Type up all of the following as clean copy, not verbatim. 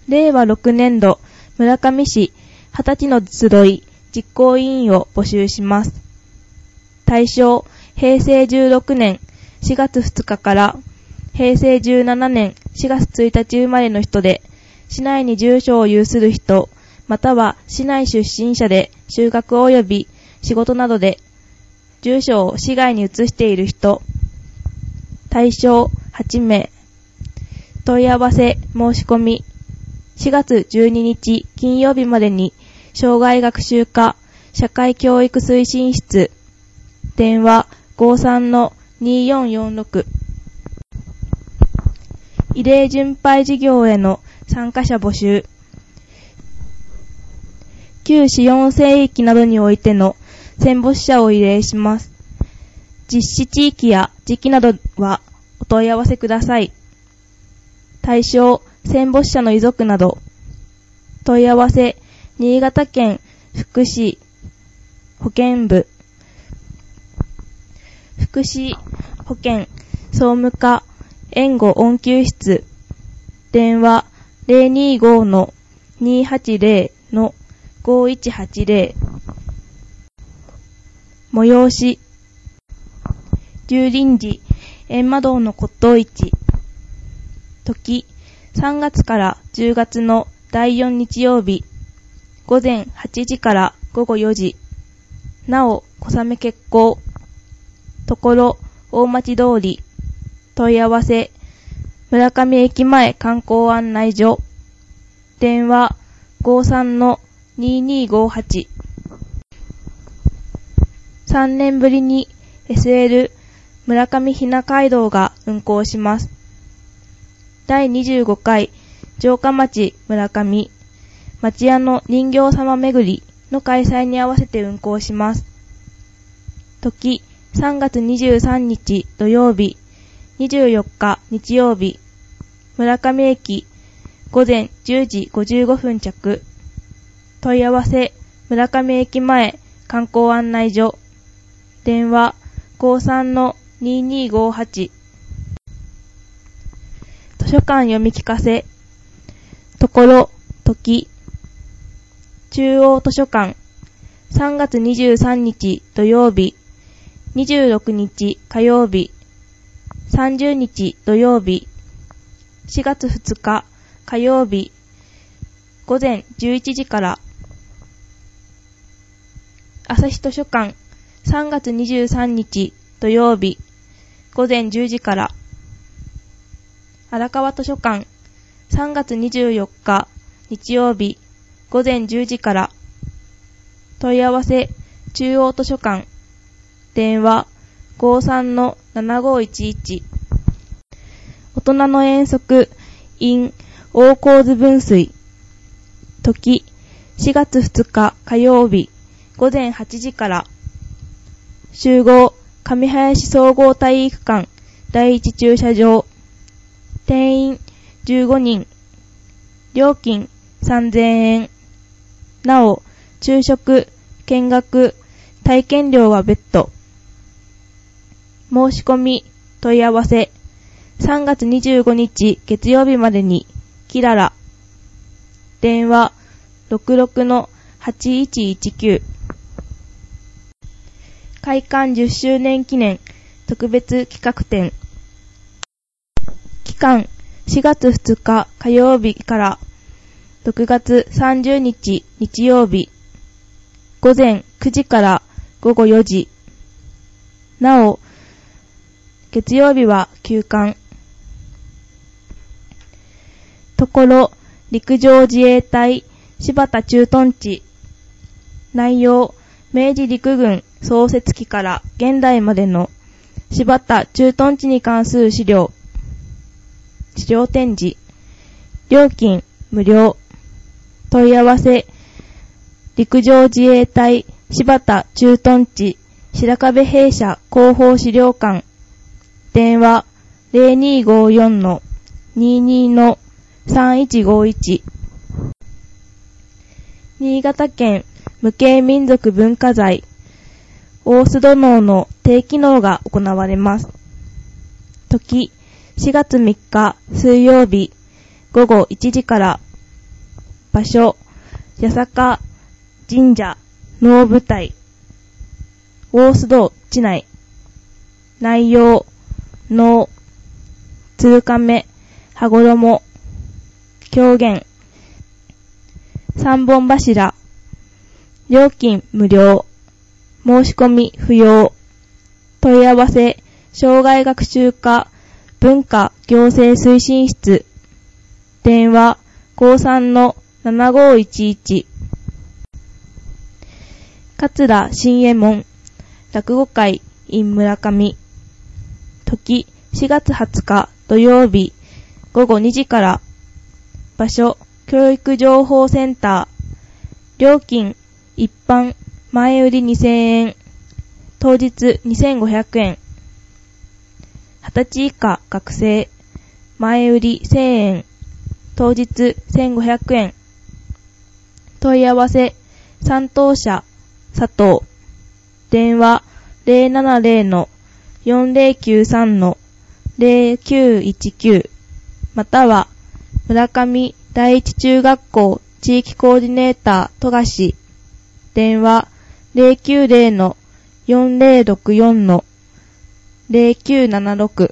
令和6年度村上市20歳の集い実行委員を募集します。対象、平成16年4月2日から平成17年4月1日生まれの人で、市内に住所を有する人、または市内出身者で就学及び仕事などで住所を市外に移している人。対象8名。問い合わせ申し込み4月12日金曜日までに障害学習課社会教育推進室電話 53-2446 慰霊巡拝事業への参加者募集。旧四四聖域などにおいての戦没者を慰霊します。実施地域や時期などはお問い合わせください。対象、戦没者の遺族など。問い合わせ、新潟県福祉保健部。福祉保健総務課援護応急室。電話 025-280-5180。催し、十輪寺閻魔堂の骨董市。時、3月から10月の第4日曜日、午前8時から午後4時。なお、小雨決行。ところ、大町通り。問い合わせ、村上駅前観光案内所。電話 53-2258。3年ぶりに SL 村上ひな街道が運行します。第25回城下町村上町屋の人形様巡りの開催に合わせて運行します。時3月23日土曜日、24日日曜日、村上駅午前10時55分着。問い合わせ村上駅前観光案内所。電話 53-2258。図書館読み聞かせ。ところ、時。中央図書館。3月23日土曜日。26日火曜日。30日土曜日。4月2日火曜日。午前11時から。朝日図書館。3月23日土曜日。午前10時から。荒川図書館3月24日日曜日午前10時から。問い合わせ中央図書館。電話 53-7511。大人の遠足 in 大河津分水。時4月2日火曜日午前8時から。集合上林総合体育館第一駐車場。定員15人。料金3000円。なお、昼食、見学、体験料は別途。申し込み、問い合わせ。3月25日月曜日までに、キララ。電話 66-8119。開館10周年記念特別企画展。期間4月2日火曜日から6月30日日曜日。午前9時から午後4時。なお、月曜日は休館。ところ、陸上自衛隊柴田駐屯地。内容、明治陸軍創設期から現代までの柴田駐屯地に関する資料展示。料金無料。問い合わせ陸上自衛隊柴田駐屯地白壁兵舎広報資料館。電話 0254-22-3151。新潟県無形民族文化財大須戸能の定期能が行われます。時4月3日水曜日午後1時から。 場所、八坂神社能舞台、大須戸地内。内容、能、鶴亀、羽衣、狂言。三本柱。料金無料。申し込み不要。問い合わせ、障害学習課文化行政推進室。電話、53-7511。桂新右衛門、落語会 in 村上。時、4月20日土曜日、午後2時から。場所、教育情報センター。料金、一般、前売り2000円。当日2500円。20歳以下学生、前売り1000円。当日1500円。問い合わせ、担当者、佐藤。電話、070-4093-0919。または、村上第一中学校地域コーディネーター、富樫。電話、090-4064-0976。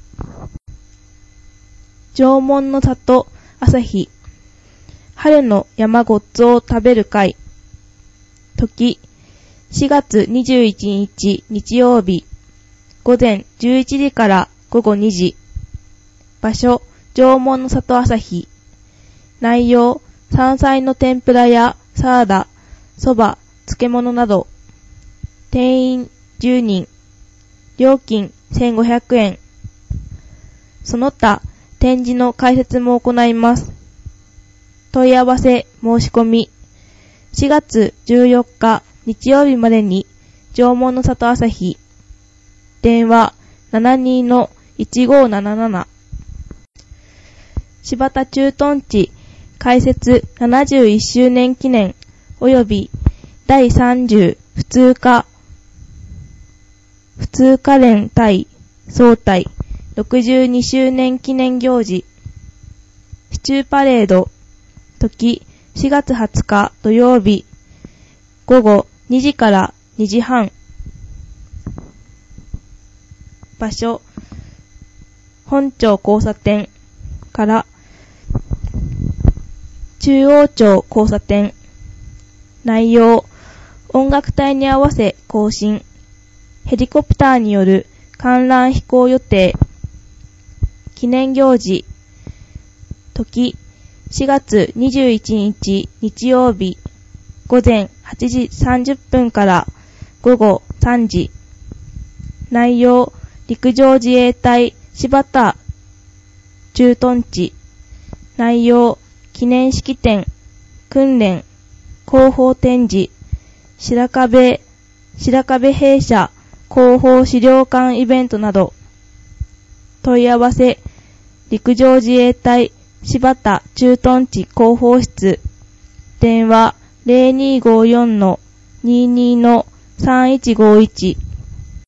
縄文の里朝日。春の山ごっつを食べる会。時、4月21日日曜日、午前11時から午後2時。場所、縄文の里朝日。内容、山菜の天ぷらやサラダ、そば、漬物など。定員10人。料金1500円。その他、展示の解説も行います。問い合わせ、申し込み。4月14日日曜日までに、縄文の里朝日。電話、72-1577。柴田駐屯地開設71周年記念及び第30普通科連隊総隊62周年記念行事。市中パレード。時、4月20日土曜日、午後2時から2時半。場所、本町交差点から中央町交差点。内容、音楽隊に合わせ行進。ヘリコプターによる観覧飛行予定。記念行事。時、4月21日日曜日、午前8時30分から午後3時。内容、陸上自衛隊柴田駐屯地。内容、記念式典、訓練、広報展示、白壁弊社広報資料館イベントなど。問い合わせ、陸上自衛隊柴田駐屯地広報室。電話 0254-22-3151。